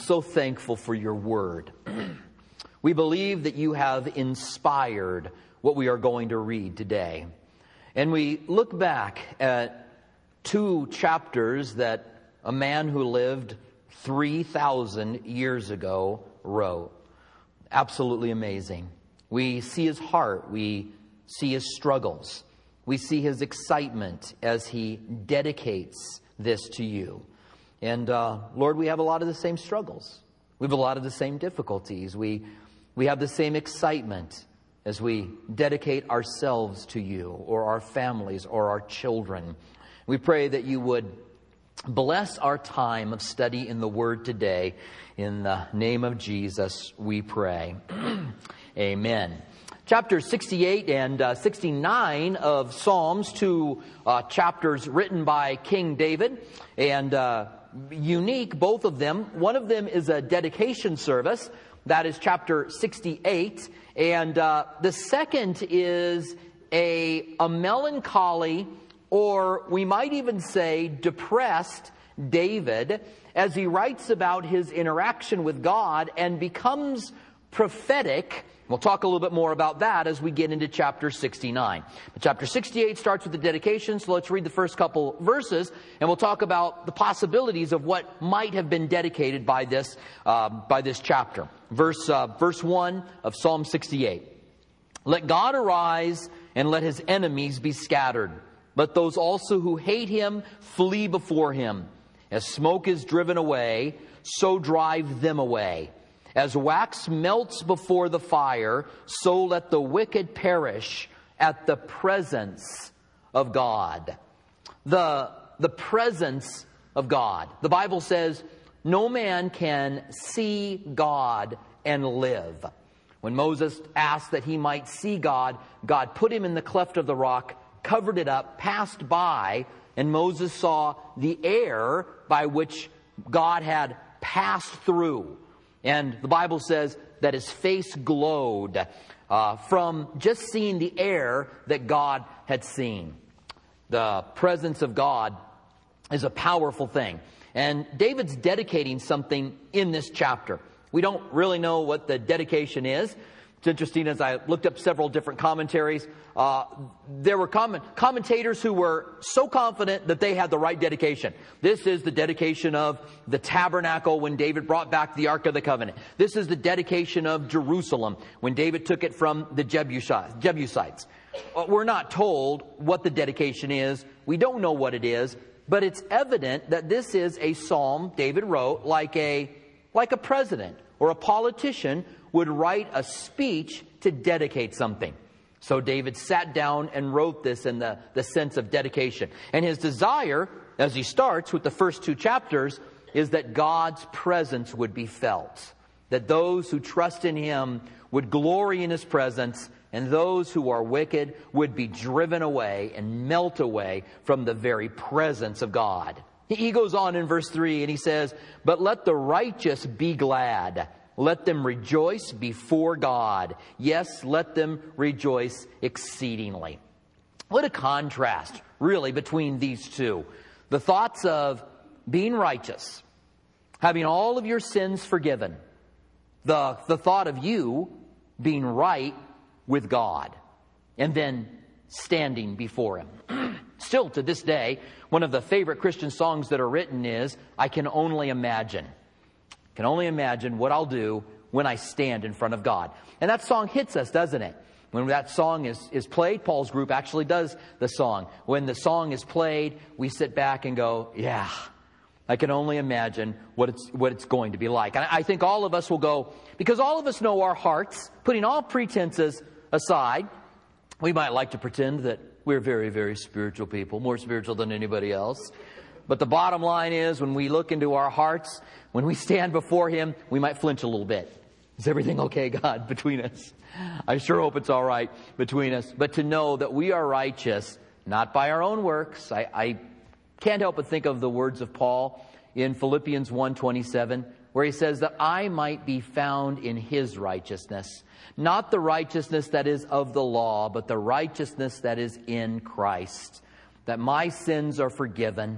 so thankful for your word. We believe that you have inspired what we are going to read today. And we look back at 2 chapters that a man who lived 3,000 years ago wrote. Absolutely amazing. We see his heart. We see his struggles. We see his excitement as he dedicates this to you. And Lord, we have a lot of the same struggles. We have a lot of the same difficulties. We have the same excitement as we dedicate ourselves to you, or our families, or our children. We pray that you would bless our time of study in the Word today. In the name of Jesus, we pray. Amen. Chapter 68 and 69 of Psalms, 2 chapters written by King David, and unique, both of them. One of them is a dedication service. That is chapter 68. And the second is a melancholy, or we might even say depressed David, as he writes about his interaction with God and becomes prophetic. We'll talk a little bit more about that as we get into chapter 69. But chapter 68 starts with the dedication, so let's read the first couple verses, and we'll talk about the possibilities of what might have been dedicated by this chapter. Verse 1 of Psalm 68. Let God arise, and let his enemies be scattered. Let those also who hate him flee before him. As smoke is driven away, so drive them away. As wax melts before the fire, so let the wicked perish at the presence of God. The presence of God. The Bible says, no man can see God and live. When Moses asked that he might see God, God put him in the cleft of the rock, covered it up, passed by, and Moses saw the air by which God had passed through. And the Bible says that his face glowed from just seeing the air that God had seen. The presence of God is a powerful thing. And David's dedicating something in this chapter. We don't really know what the dedication is. It's interesting, as I looked up several different commentaries, there were commentators who were so confident that they had the right dedication. This is the dedication of the tabernacle when David brought back the Ark of the Covenant. This is the dedication of Jerusalem when David took it from the Jebusites. We're not told what the dedication is. We don't know what it is, but it's evident that this is a psalm David wrote like a president or a politician would write a speech to dedicate something. So David sat down and wrote this in the sense of dedication. And his desire, as he starts with the first 2 chapters, is that God's presence would be felt. That those who trust in him would glory in his presence, and those who are wicked would be driven away and melt away from the very presence of God. He goes on in verse 3 and he says, but let the righteous be glad. Let them rejoice before God. Yes, let them rejoice exceedingly. What a contrast, really, between these two. The thoughts of being righteous, having all of your sins forgiven. The thought of you being right with God. And then standing before him. Still to this day, one of the favorite Christian songs that are written is, I can only imagine. Can only imagine what I'll do when I stand in front of God. And that song hits us, doesn't it? When that song is played, Paul's group actually does the song. When the song is played, we sit back and go, yeah, I can only imagine what it's going to be like. And I think all of us will go, because all of us know our hearts, putting all pretenses aside. We might like to pretend that we're very, very spiritual people, more spiritual than anybody else. But the bottom line is, when we look into our hearts, when we stand before him, we might flinch a little bit. Is everything okay, God, between us? I sure hope it's all right between us. But to know that we are righteous, not by our own works. I can't help but think of the words of Paul in Philippians 1:27, where he says that I might be found in his righteousness. Not the righteousness that is of the law, but the righteousness that is in Christ. That my sins are forgiven.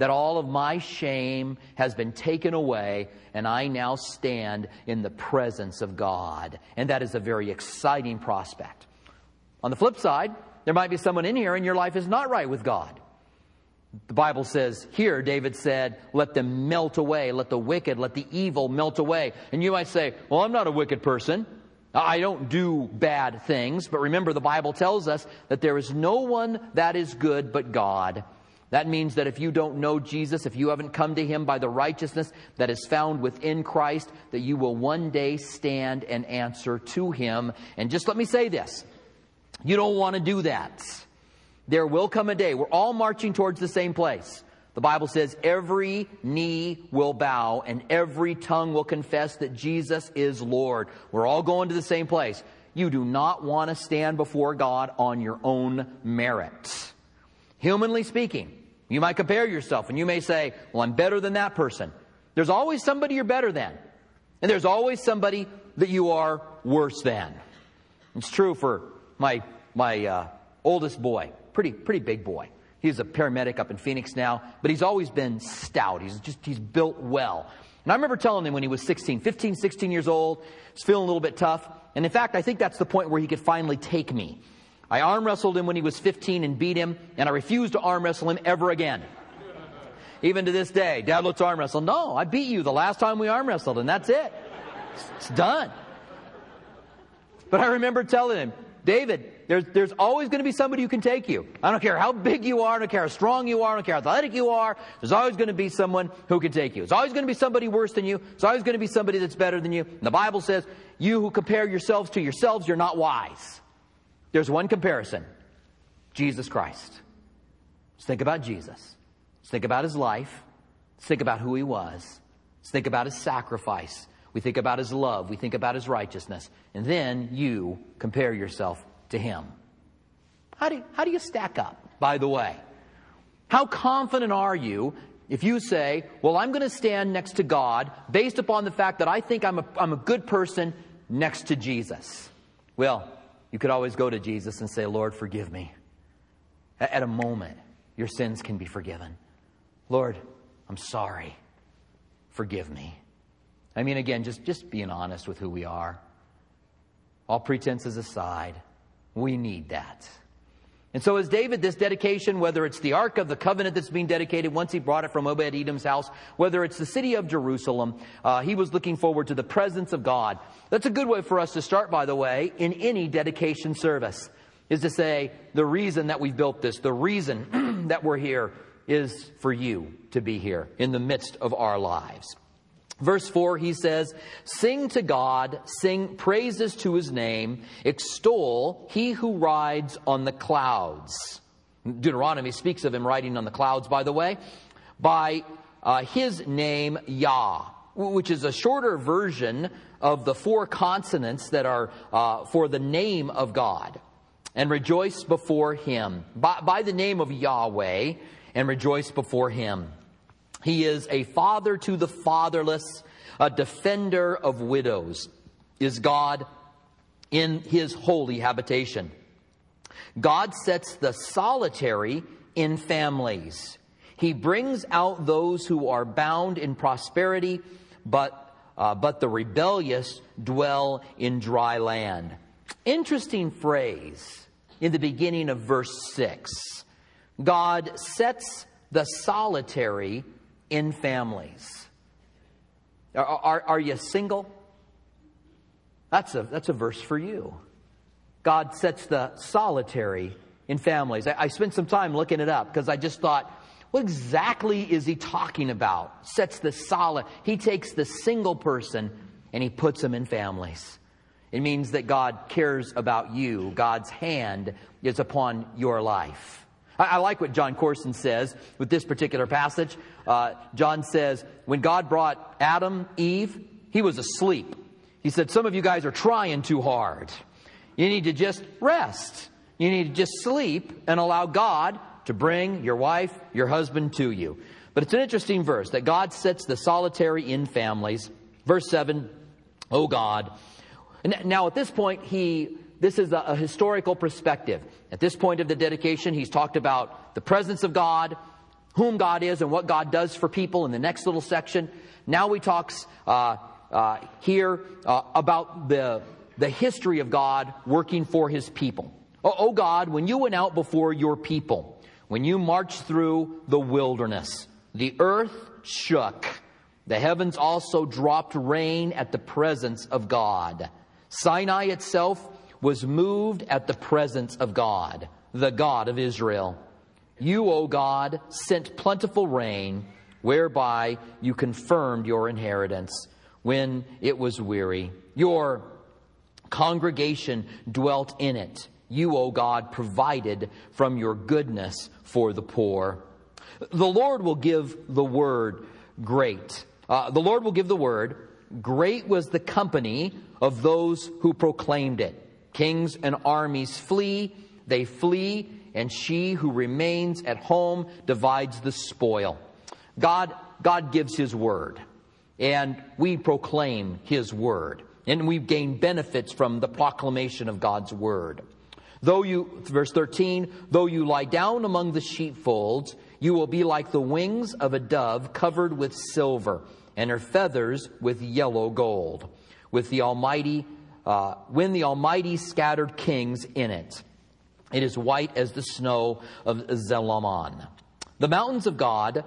that all of my shame has been taken away, and I now stand in the presence of God. And that is a very exciting prospect. On the flip side, there might be someone in here and your life is not right with God. The Bible says here, David said, let them melt away, let the wicked, let the evil melt away. And you might say, well, I'm not a wicked person. I don't do bad things. But remember, the Bible tells us that there is no one that is good but God. That means that if you don't know Jesus, if you haven't come to Him by the righteousness that is found within Christ, that you will one day stand and answer to Him. And just let me say this. You don't want to do that. There will come a day. We're all marching towards the same place. The Bible says every knee will bow and every tongue will confess that Jesus is Lord. We're all going to the same place. You do not want to stand before God on your own merit. Humanly speaking, you might compare yourself and you may say, well, I'm better than that person. There's always somebody you're better than. And there's always somebody that you are worse than. It's true for my oldest boy, pretty big boy. He's a paramedic up in Phoenix now, but he's always been stout. He's built well. And I remember telling him when he was 16 years old, he's feeling a little bit tough. And in fact, I think that's the point where he could finally take me. I arm wrestled him when he was 15 and beat him, and I refused to arm wrestle him ever again. Even to this day, Dad, let's arm wrestle. No, I beat you the last time we arm wrestled, and that's it. It's done. But I remember telling him, David, there's always going to be somebody who can take you. I don't care how big you are, I don't care how strong you are, I don't care how athletic you are. There's always going to be someone who can take you. There's always going to be somebody worse than you. There's always going to be somebody that's better than you. And the Bible says, you who compare yourselves to yourselves, you're not wise. There's one comparison. Jesus Christ. Let's think about Jesus. Let's think about His life. Let's think about who He was. Let's think about His sacrifice. We think about His love. We think about His righteousness. And then you compare yourself to Him. How do you stack up, by the way? How confident are you if you say, well, I'm going to stand next to God based upon the fact that I think I'm a good person next to Jesus? Well, you could always go to Jesus and say, Lord, forgive me. At a moment, your sins can be forgiven. Lord, I'm sorry. Forgive me. I mean, again, just being honest with who we are. All pretenses aside, we need that. And so as David, this dedication, whether it's the Ark of the Covenant that's being dedicated once he brought it from Obed-Edom's house, whether it's the city of Jerusalem, he was looking forward to the presence of God. That's a good way for us to start, by the way, in any dedication service, is to say the reason that we've built this, the reason that we're here is for you to be here in the midst of our lives. Verse 4, he says, sing to God, sing praises to His name, extol He who rides on the clouds. Deuteronomy speaks of Him riding on the clouds, by the way, by His name Yah, which is a shorter version of the 4 consonants that are for the name of God. And rejoice before Him, by the name of Yahweh, and rejoice before Him. He is a father to the fatherless, a defender of widows, is God in His holy habitation. God sets the solitary in families. He brings out those who are bound in prosperity, but the rebellious dwell in dry land. Interesting phrase in the beginning of verse 6. God sets the solitary in families. Are you single? That's a verse for you. God sets the solitary in families. I spent some time looking it up because I just thought, what exactly is he talking about? Sets the He takes the single person and He puts them in families. It means that God cares about you. God's hand is upon your life. I like what John Corson says with this particular passage. John says, when God brought Adam, Eve, He was asleep. He said, some of you guys are trying too hard. You need to just rest. You need to just sleep and allow God to bring your wife, your husband to you. But it's an interesting verse that God sets the solitary in families. Verse 7, oh God. Now at this point, this is a historical perspective. At this point of the dedication, he's talked about the presence of God, whom God is and what God does for people in the next little section. Now he talks here about the history of God working for his people. Oh God, when you went out before your people, when you marched through the wilderness, the earth shook. The heavens also dropped rain at the presence of God. Sinai itself was moved at the presence of God, the God of Israel. You, O God, sent plentiful rain, whereby you confirmed your inheritance when it was weary. Your congregation dwelt in it. You, O God, provided from your goodness for the poor. The Lord will give the word great. The Lord will give the word. Great was the company of those who proclaimed it. Kings and armies flee, they flee, and she who remains at home divides the spoil. God gives his word, and we proclaim his word, and we gain benefits from the proclamation of God's word. Verse 13, though you lie down among the sheepfolds, you will be like the wings of a dove covered with silver, and her feathers with yellow gold, with the Almighty, when the Almighty scattered kings in it. It is white as the snow of Zelaman. The mountain of God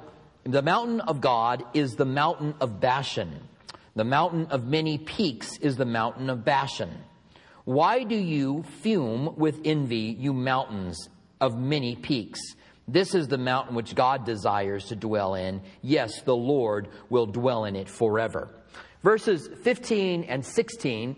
is the mountain of Bashan. The mountain of many peaks is the mountain of Bashan. Why do you fume with envy, you mountains of many peaks? This is the mountain which God desires to dwell in. Yes, the Lord will dwell in it forever. Verses 15 and 16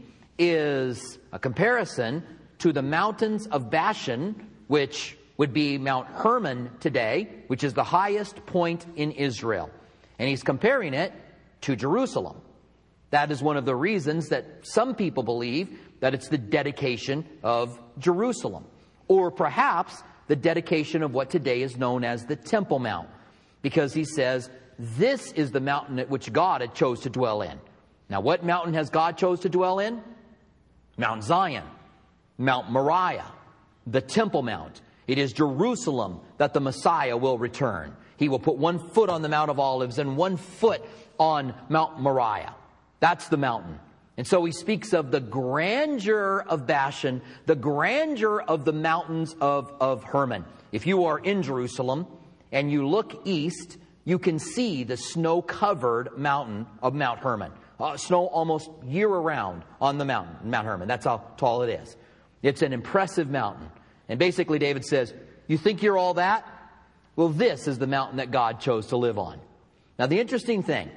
is a comparison to the mountains of Bashan, which would be Mount Hermon today, which is the highest point in Israel. And he's comparing it to Jerusalem. That is one of the reasons that some people believe that it's the dedication of Jerusalem. Or perhaps the dedication of what today is known as the Temple Mount. Because he says, this is the mountain at which God had chose to dwell in. Now, what mountain has God chose to dwell in? Mount Zion, Mount Moriah, the Temple Mount. It is Jerusalem that the Messiah will return. He will put one foot on the Mount of Olives and one foot on Mount Moriah. That's the mountain. And so he speaks of the grandeur of Bashan, the grandeur of the mountains of Hermon. If you are in Jerusalem and you look east, you can see the snow-covered mountain of Mount Hermon. Snow almost year-round on the mountain, Mount Hermon. That's how tall it is. It's an impressive mountain. And basically David says, you think you're all that? Well, this is the mountain that God chose to live on. Now, the interesting thing,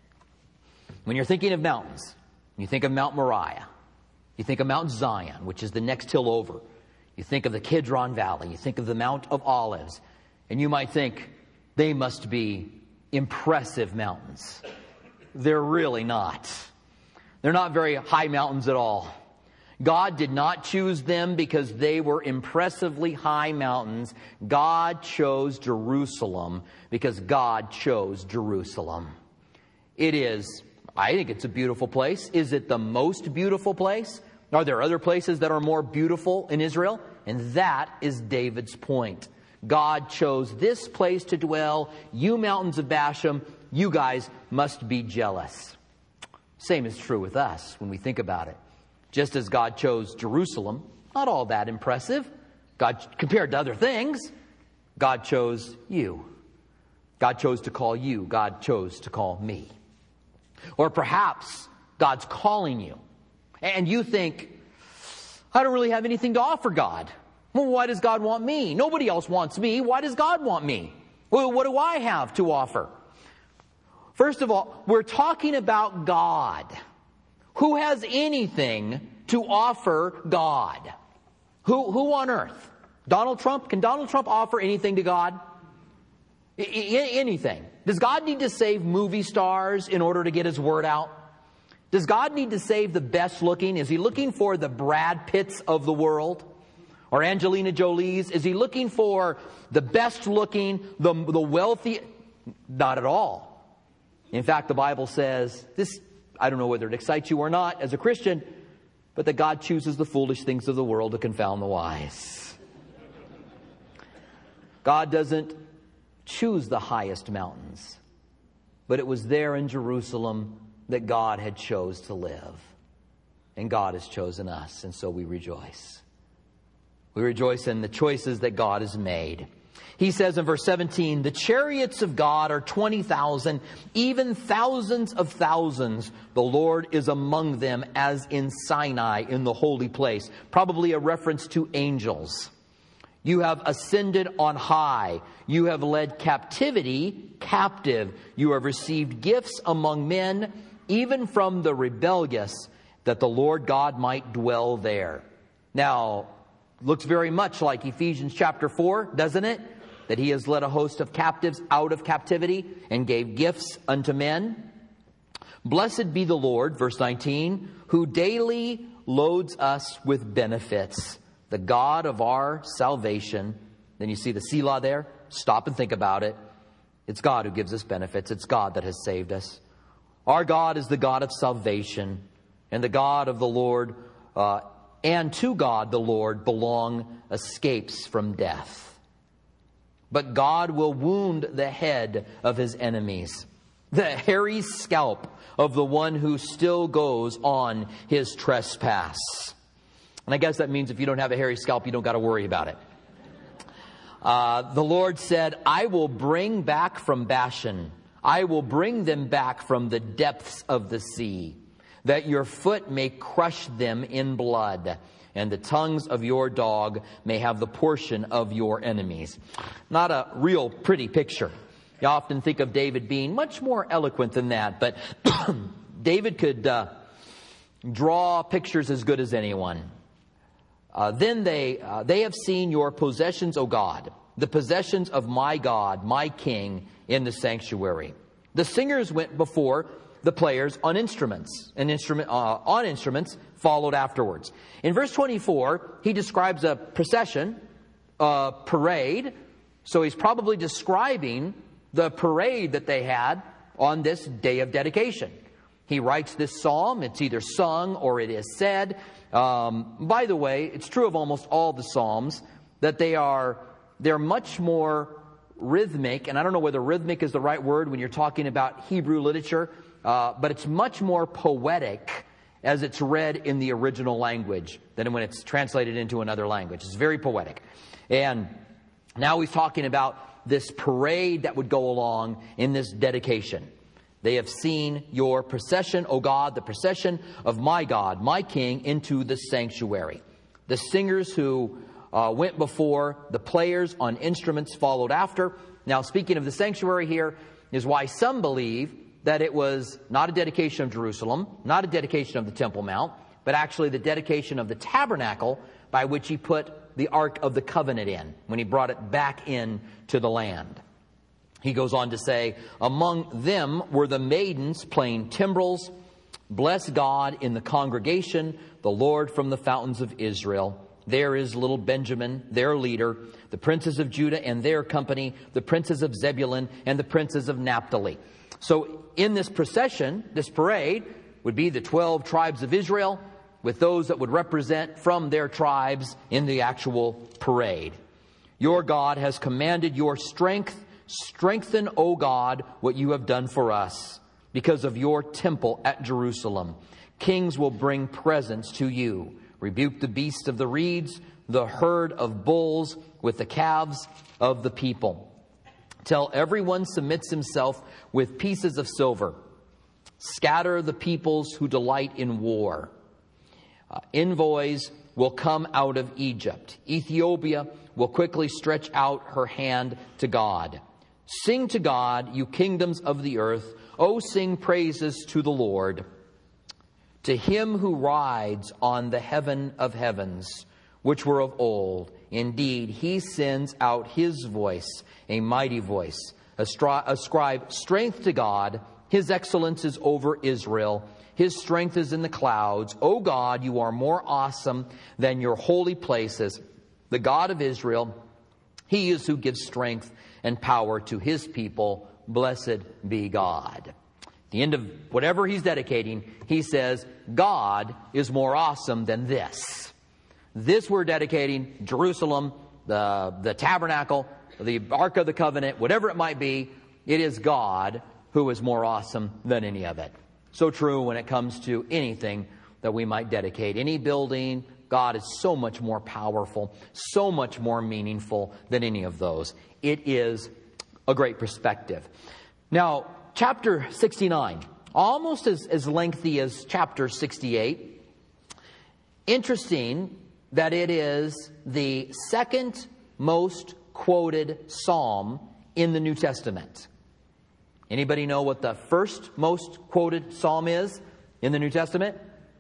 when you're thinking of mountains, you think of Mount Moriah. You think of Mount Zion, which is the next hill over. You think of the Kidron Valley. You think of the Mount of Olives. And you might think, they must be impressive mountains. They're really not. They're not very high mountains at all. God did not choose them because they were impressively high mountains. God chose Jerusalem because God chose Jerusalem. It is, I think it's a beautiful place. Is it the most beautiful place? Are there other places that are more beautiful in Israel? And that is David's point. God chose this place to dwell. You mountains of Bashan, you guys must be jealous. Same is true with us when we think about it. Just as God chose Jerusalem, not all that impressive. God, compared to other things, God chose you. God chose to call you. God chose to call me. Or perhaps God's calling you. And you think, I don't really have anything to offer God. Well, why does God want me? Nobody else wants me. Why does God want me? Well, what do I have to offer? First of all, we're talking about God. Who has anything to offer God? Who on earth? Donald Trump? Can Donald Trump offer anything to God? Anything. Does God need to save movie stars in order to get his word out? Does God need to save the best looking? Is he looking for the Brad Pitts of the world? Or Angelina Jolie's? Is he looking for the best looking, the wealthy? Not at all. In fact, the Bible says, this, I don't know whether it excites you or not as a Christian, but that God chooses the foolish things of the world to confound the wise. God doesn't choose the highest mountains. But it was there in Jerusalem that God had chose to live. And God has chosen us, and so we rejoice. We rejoice in the choices that God has made. He says in verse 17, the chariots of God are 20,000, even thousands of thousands. The Lord is among them as in Sinai in the holy place. Probably a reference to angels. You have ascended on high. You have led captivity captive. You have received gifts among men, even from the rebellious, that the Lord God might dwell there. Now, looks very much like Ephesians chapter 4, doesn't it? That he has led a host of captives out of captivity and gave gifts unto men. Blessed be the Lord, verse 19, who daily loads us with benefits, the God of our salvation. Then you see the Selah there. Stop and think about it. It's God who gives us benefits. It's God that has saved us. Our God is the God of salvation, and the God of the Lord, and to God the Lord belong escapes from death. But God will wound the head of his enemies, the hairy scalp of the one who still goes on his trespass. And I guess that means if you don't have a hairy scalp, you don't got to worry about it. The Lord said, I will bring back from Bashan. I will bring them back from the depths of the sea, that your foot may crush them in blood, and the tongues of your dog may have the portion of your enemies. Not a real pretty picture. You often think of David being much more eloquent than that, but David could draw pictures as good as anyone. Then they have seen your possessions, O God, the possessions of my God, my King, in the sanctuary. The singers went before the players on instruments, and on instruments followed afterwards. In verse 24, he describes a procession, a parade. So he's probably describing the parade that they had on this day of dedication. He writes this psalm. It's either sung or it is said. By the way, it's true of almost all the psalms that they're much more rhythmic. And I don't know whether rhythmic is the right word when you're talking about Hebrew literature. But it's much more poetic as it's read in the original language than when it's translated into another language. It's very poetic. And now he's talking about this parade that would go along in this dedication. They have seen your procession, O God, the procession of my God, my King, into the sanctuary. The singers who went before, the players on instruments followed after. Now, speaking of the sanctuary here is why some believe that it was not a dedication of Jerusalem, not a dedication of the Temple Mount, but actually the dedication of the tabernacle by which he put the Ark of the Covenant in, when he brought it back in to the land. He goes on to say, among them were the maidens playing timbrels. Bless God in the congregation, the Lord from the fountains of Israel. There is little Benjamin, their leader, the princes of Judah and their company, the princes of Zebulun and the princes of Naphtali. So in this procession, this parade, would be the 12 tribes of Israel with those that would represent from their tribes in the actual parade. Your God has commanded your strength. Strengthen, O God, what you have done for us because of your temple at Jerusalem. Kings will bring presents to you. Rebuke the beasts of the reeds, the herd of bulls with the calves of the people. Till everyone submits himself with pieces of silver. Scatter the peoples who delight in war. Envoys will come out of Egypt. Ethiopia will quickly stretch out her hand to God. Sing to God, you kingdoms of the earth. Oh, sing praises to the Lord. To him who rides on the heaven of heavens, which were of old. Indeed, he sends out his voice, a mighty voice. Ascribe strength to God. His excellence is over Israel. His strength is in the clouds. O God, you are more awesome than your holy places. The God of Israel, he is who gives strength and power to his people. Blessed be God. At the end of whatever he's dedicating, he says, God is more awesome than this. This we're dedicating, Jerusalem, the tabernacle. the Ark of the Covenant, whatever it might be, it is God who is more awesome than any of it. So true when it comes to anything that we might dedicate. Any building, God is so much more powerful, so much more meaningful than any of those. It is a great perspective. Now, chapter 69, almost as lengthy as chapter 68. Interesting that it is the second most quoted psalm in the New Testament. Anybody know what the first most quoted psalm is in the New Testament?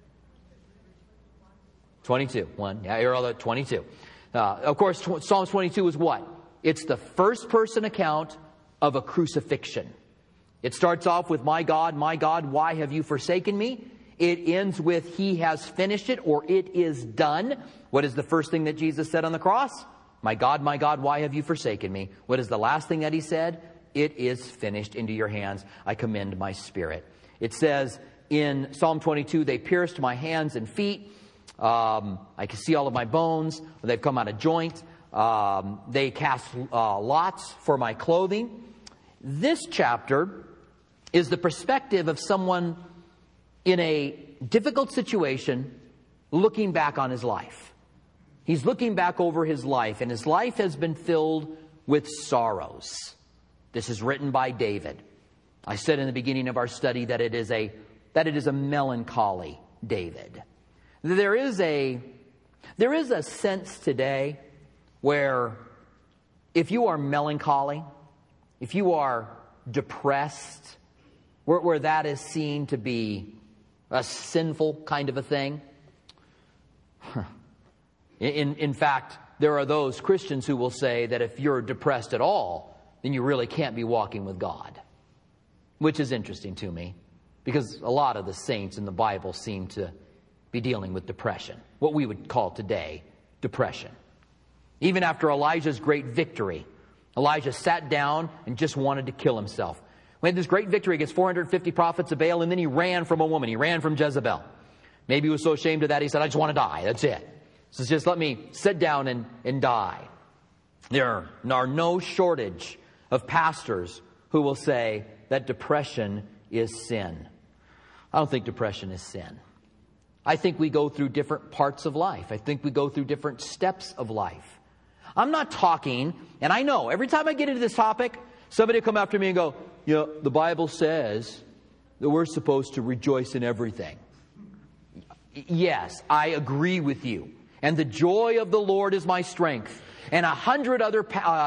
22. Or 22. Of course, Psalm 22 is what? It's the first person account of a crucifixion. It starts off with, my God, why have you forsaken me? It ends with, he has finished it, or it is done. What is the first thing that Jesus said on the cross? My God, why have you forsaken me? What is the last thing that he said? It is finished. Into your hands I commend my spirit. It says in Psalm 22, they pierced my hands and feet. I can see all of my bones. They've come out of joint. They cast lots for my clothing. This chapter is the perspective of someone in a difficult situation looking back on his life. He's looking back over his life, and his life has been filled with sorrows. This is written by David. I said in the beginning of our study that it is a melancholy David. There is a sense today where if you are melancholy, if you are depressed, where that is seen to be a sinful kind of a thing. In fact, there are those Christians who will say that if you're depressed at all, then you really can't be walking with God. Which is interesting to me, because a lot of the saints in the Bible seem to be dealing with depression. What we would call today depression. Even after Elijah's great victory, Elijah sat down and just wanted to kill himself. We had this great victory against 450 prophets of Baal, and then he ran from a woman. He ran from Jezebel. Maybe he was so ashamed of that, he said, I just want to die. That's it. So just let me sit down and die. There are no shortage of pastors who will say that depression is sin. I don't think depression is sin. I think we go through different parts of life. I think we go through different steps of life. I'm not talking, and I know every time I get into this topic, somebody will come after me and go, the Bible says that we're supposed to rejoice in everything. Yes, I agree with you. And the joy of the Lord is my strength. And 100 other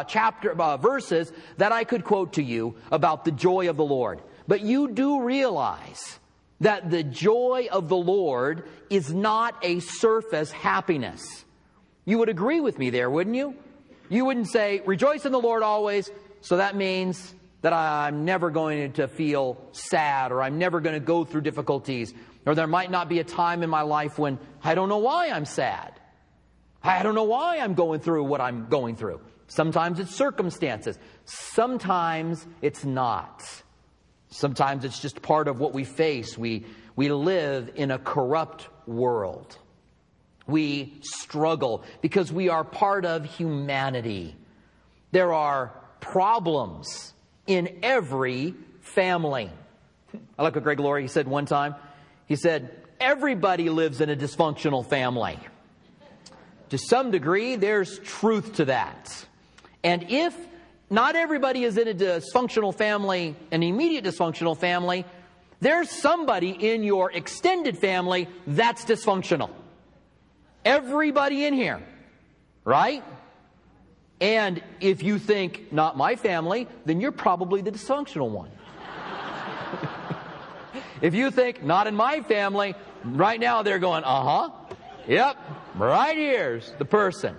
verses that I could quote to you about the joy of the Lord. But you do realize that the joy of the Lord is not a surface happiness. You would agree with me there, wouldn't you? You wouldn't say, rejoice in the Lord always, so that means that I'm never going to feel sad, or I'm never going to go through difficulties, or there might not be a time in my life when I don't know why I'm sad. I don't know why I'm going through what I'm going through. Sometimes it's circumstances. Sometimes it's not. Sometimes it's just part of what we face. We live in a corrupt world. We struggle because we are part of humanity. There are problems in every family. I like what Greg Laurie said one time. He said, everybody lives in a dysfunctional family. To some degree, there's truth to that. And if not everybody is in a dysfunctional family, an immediate dysfunctional family, there's somebody in your extended family that's dysfunctional. Everybody in here, right? And if you think, not my family, then you're probably the dysfunctional one. If you think, not in my family, right now they're going, yep, right here's the person.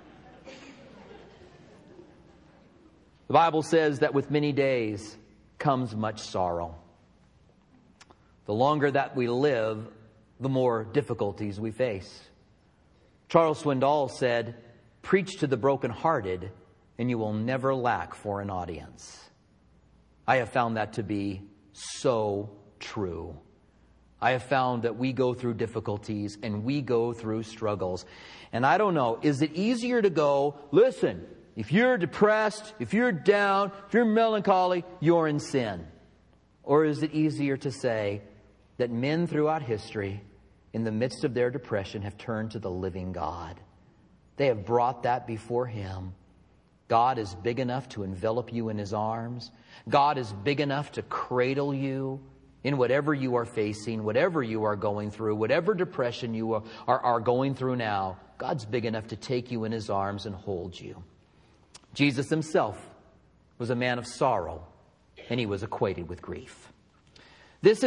The Bible says that with many days comes much sorrow. The longer that we live, the more difficulties we face. Charles Swindoll said, preach to the brokenhearted and you will never lack for an audience. I have found that to be so true. I have found that we go through difficulties and we go through struggles. And I don't know, is it easier to go, listen, if you're depressed, if you're down, if you're melancholy, you're in sin? Or is it easier to say that men throughout history, in the midst of their depression, have turned to the living God? They have brought that before Him. God is big enough to envelop you in His arms. God is big enough to cradle you in whatever you are facing, whatever you are going through, whatever depression you are going through now. God's big enough to take you in His arms and hold you. Jesus Himself was a man of sorrow, and He was acquainted with grief. This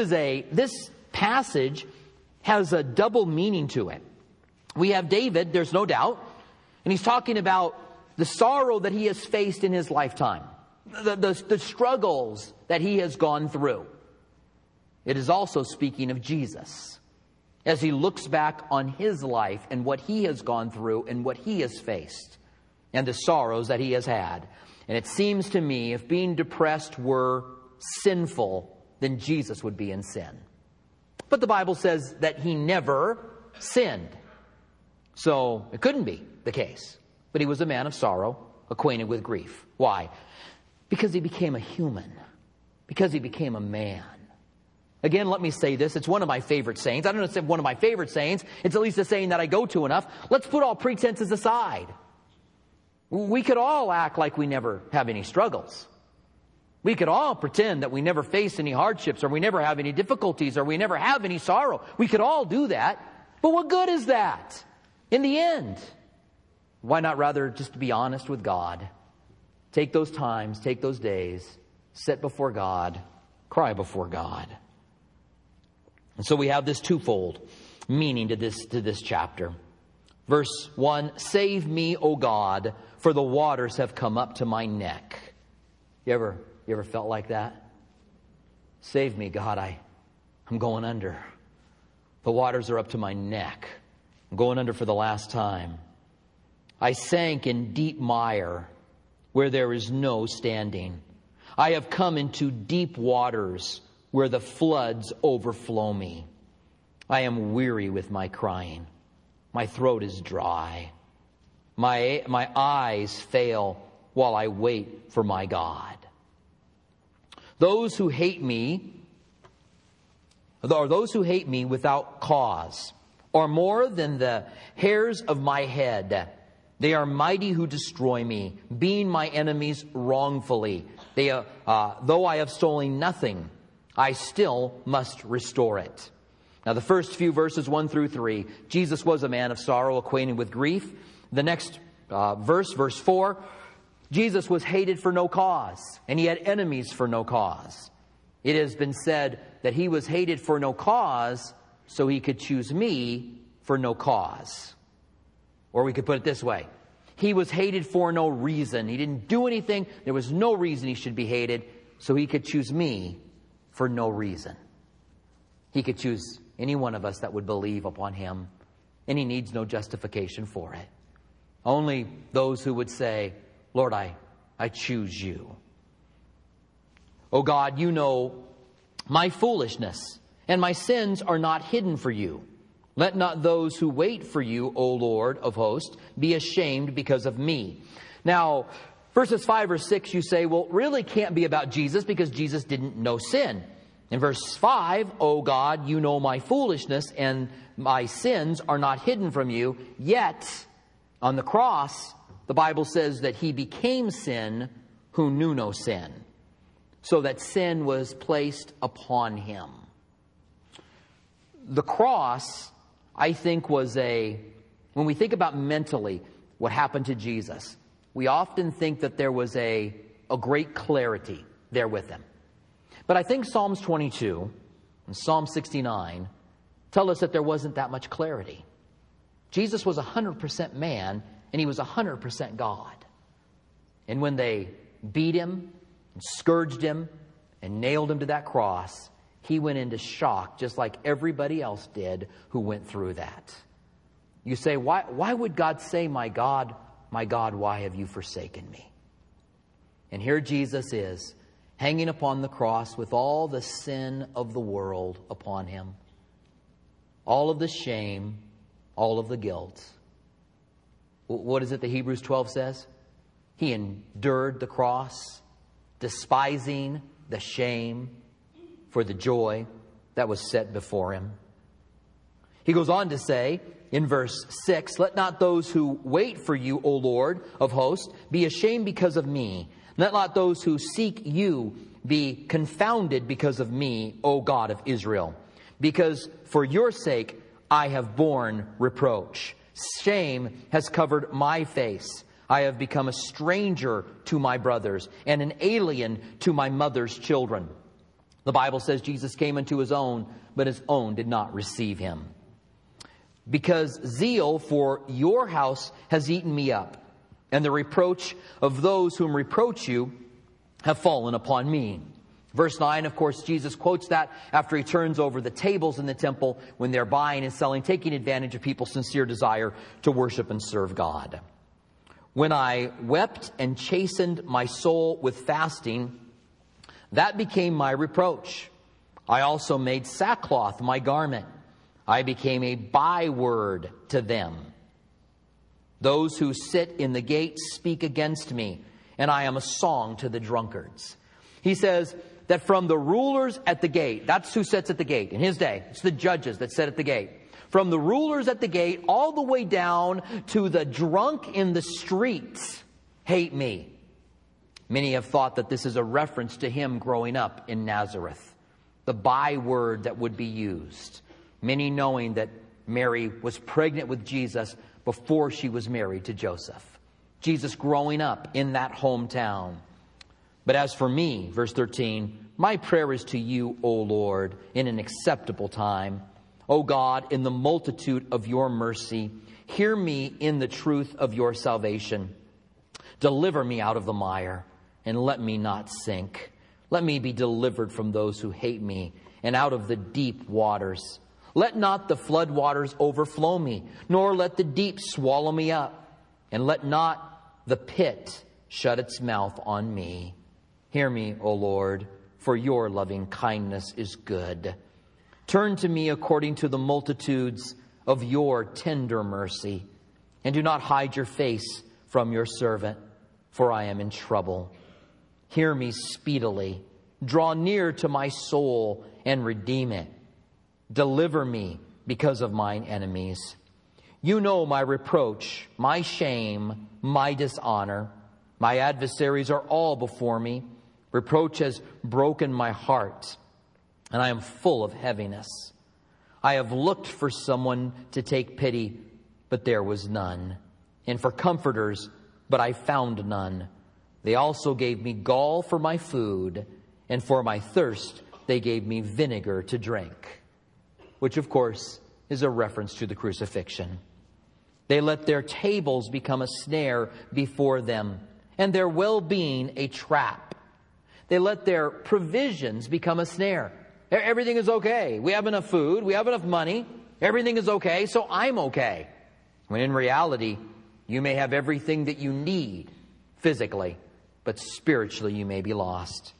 passage has a double meaning to it. We have David, there's no doubt, and he's talking about the sorrow that he has faced in his lifetime, the struggles that he has gone through. It is also speaking of Jesus as he looks back on his life and what he has gone through and what he has faced and the sorrows that he has had. And it seems to me, if being depressed were sinful, then Jesus would be in sin. But the Bible says that He never sinned. So it couldn't be the case. But He was a man of sorrow, acquainted with grief. Why? Because He became a human. Because He became a man. Again, let me say this. It's one of my favorite sayings. I don't know if it's one of my favorite sayings. It's at least a saying that I go to enough. Let's put all pretenses aside. We could all act like we never have any struggles. We could all pretend that we never face any hardships, or we never have any difficulties, or we never have any sorrow. We could all do that. But what good is that in the end? Why not rather just be honest with God? Take those times, take those days, sit before God, cry before God. And so we have this twofold meaning to this chapter. Verse 1, save me, O God, for the waters have come up to my neck. You ever felt like that? Save me, God, I'm going under. The waters are up to my neck. I'm going under for the last time. I sank in deep mire where there is no standing. I have come into deep waters where the floods overflow me. I am weary with my crying. My throat is dry. My eyes fail while I wait for my God. Those who hate me without cause are more than the hairs of my head. They are mighty who destroy me, being my enemies wrongfully. Though I have stolen nothing, I still must restore it. Now, the first few verses, 1 through 3, Jesus was a man of sorrow, acquainted with grief. The next verse 4, Jesus was hated for no cause, and He had enemies for no cause. It has been said that He was hated for no cause so He could choose me for no cause. Or we could put it this way. He was hated for no reason. He didn't do anything. There was no reason He should be hated, so He could choose me for no reason. He could choose any one of us that would believe upon Him, and He needs no justification for it. Only those who would say, Lord, I choose you. Oh God, you know my foolishness, and my sins are not hidden for you. Let not those who wait for you, O Lord of hosts, be ashamed because of me. Now, verses 5 or 6, you say, well, it really can't be about Jesus because Jesus didn't know sin. In verse 5, O God, you know my foolishness and my sins are not hidden from you. Yet, on the cross, the Bible says that He became sin who knew no sin, so that sin was placed upon Him. The cross, I think, when we think about mentally what happened to Jesus, we often think that there was a great clarity there with Him. But I think Psalms 22 and Psalm 69 tell us that there wasn't that much clarity. Jesus was 100% man, and He was 100% God. And when they beat Him and scourged Him and nailed Him to that cross, He went into shock just like everybody else did who went through that. You say, why would God say, my God, why have you forsaken me? And here Jesus is, hanging upon the cross with all the sin of the world upon Him, all of the shame, all of the guilt. What is it that Hebrews 12 says? He endured the cross, despising the shame for the joy that was set before him. He goes on to say in verse 6, "Let not those who wait for you, O Lord of hosts, be ashamed because of me. Let not those who seek you be confounded because of me, O God of Israel. Because for your sake I have borne reproach. Shame has covered my face. I have become a stranger to my brothers and an alien to my mother's children." The Bible says Jesus came unto his own, but his own did not receive him. "Because zeal for your house has eaten me up, and the reproach of those whom reproach you have fallen upon me." Verse 9, of course, Jesus quotes that after he turns over the tables in the temple when they're buying and selling, taking advantage of people's sincere desire to worship and serve God. "When I wept and chastened my soul with fasting, that became my reproach. I also made sackcloth my garment. I became a byword to them. Those who sit in the gate speak against me, and I am a song to the drunkards." He says that from the rulers at the gate, that's who sits at the gate in his day. It's the judges that sit at the gate. From the rulers at the gate all the way down to the drunk in the streets hate me. Many have thought that this is a reference to him growing up in Nazareth, the byword that would be used. Many knowing that Mary was pregnant with Jesus before she was married to Joseph. Jesus growing up in that hometown. "But as for me," verse 13, "my prayer is to you, O Lord, in an acceptable time. O God, in the multitude of your mercy, hear me in the truth of your salvation. Deliver me out of the mire, and let me not sink. Let me be delivered from those who hate me, and out of the deep waters. Let not the flood waters overflow me, nor let the deep swallow me up. And let not the pit shut its mouth on me. Hear me, O Lord, for your loving kindness is good. Turn to me according to the multitudes of your tender mercy, and do not hide your face from your servant, for I am in trouble. Hear me speedily. Draw near to my soul and redeem it. Deliver me because of mine enemies. You know my reproach, my shame, my dishonor. My adversaries are all before me. Reproach has broken my heart, and I am full of heaviness. I have looked for someone to take pity, but there was none, and for comforters, but I found none. They also gave me gall for my food, and for my thirst they gave me vinegar to drink," which of course is a reference to the crucifixion. "They let their tables become a snare before them, and their well-being a trap. They let their provisions become a snare." Everything is okay. We have enough food. We have enough money. Everything is okay, so I'm okay. When in reality, you may have everything that you need physically, but spiritually you may be lost.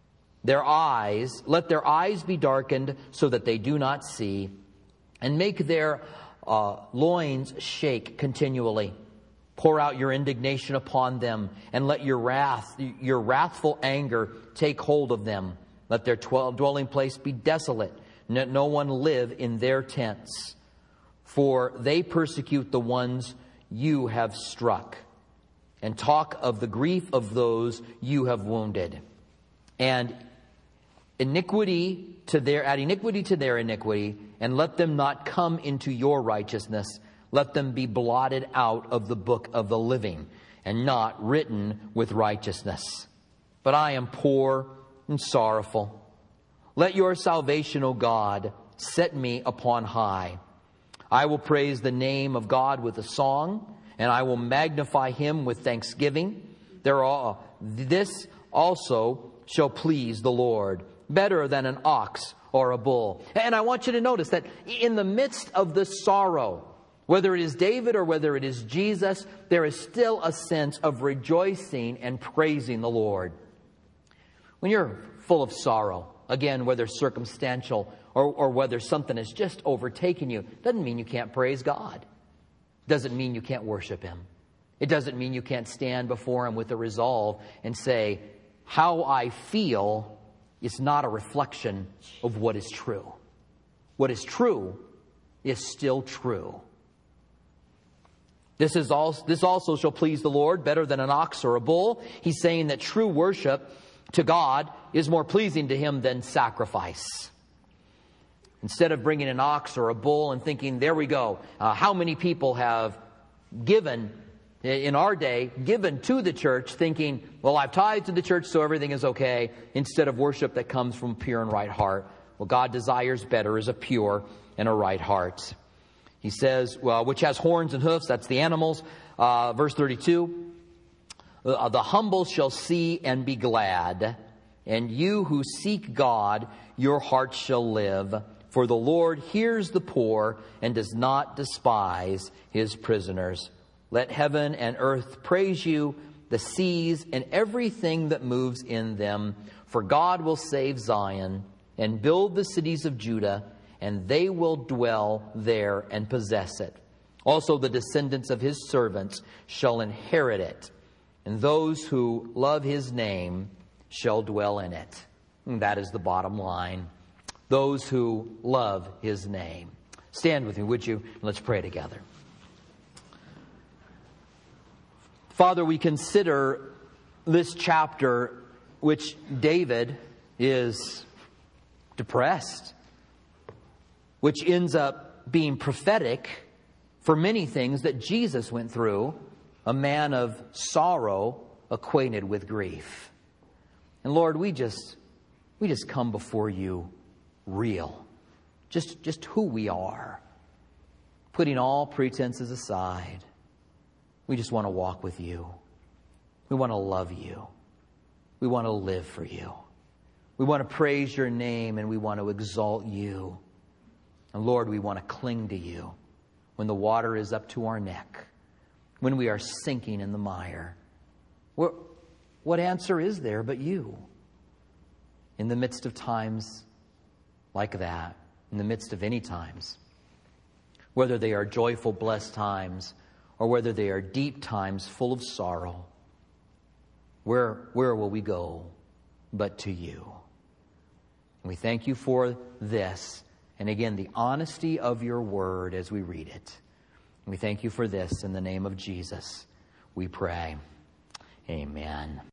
Let their eyes be darkened so that they do not see, and make their loins shake continually. Pour out your indignation upon them, and let your wrathful anger take hold of them. Let their dwelling place be desolate. Let no one live in their tents. For they persecute the ones you have struck, and talk of the grief of those you have wounded. And add iniquity to their iniquity, and let them not come into your righteousness. Let them be blotted out of the book of the living, and not written with righteousness. But I am poor and sorrowful. Let your salvation, O God, set me upon high. I will praise the name of God with a song, and I will magnify him with thanksgiving. This also shall please the Lord, better than an ox or a bull. And I want you to notice that in the midst of the sorrow, whether it is David or whether it is Jesus, there is still a sense of rejoicing and praising the Lord. When you're full of sorrow, again, whether circumstantial or whether something has just overtaken you, doesn't mean you can't praise God. Doesn't mean you can't worship him. It doesn't mean you can't stand before Him with a resolve and say, how I feel is not a reflection of what is true. What is true is still true. This also shall please the Lord better than an ox or a bull. He's saying that true worship to God is more pleasing to Him than sacrifice. Instead of bringing an ox or a bull and thinking, there we go, how many people have given, in our day, given to the church thinking, well, I've tithed to the church so everything is okay, instead of worship that comes from a pure and right heart. Well, God desires better is a pure and a right heart. He says, well, which has horns and hoofs, that's the animals. Verse 32, the humble shall see and be glad, and you who seek God, your heart shall live. For the Lord hears the poor and does not despise His prisoners. Let heaven and earth praise you, the seas and everything that moves in them. For God will save Zion and build the cities of Judah, and they will dwell there and possess it. Also the descendants of His servants shall inherit it, and those who love His name shall dwell in it. And that is the bottom line. Those who love His name. Stand with me, would you? Let's pray together. Father, we consider this chapter which David is depressed, which ends up being prophetic for many things that Jesus went through, a man of sorrow, acquainted with grief. And Lord, we just come before you real, just who we are, putting all pretenses aside. We just want to walk with you. We want to love you. We want to live for you. We want to praise your name and we want to exalt you. And Lord, we want to cling to you when the water is up to our neck, when we are sinking in the mire. What answer is there but you? In the midst of times like that, in the midst of any times, whether they are joyful, blessed times, or whether they are deep times full of sorrow, where will we go but to you? And we thank you for this. And again, the honesty of your word as we read it. And we thank you for this in the name of Jesus. We pray. Amen.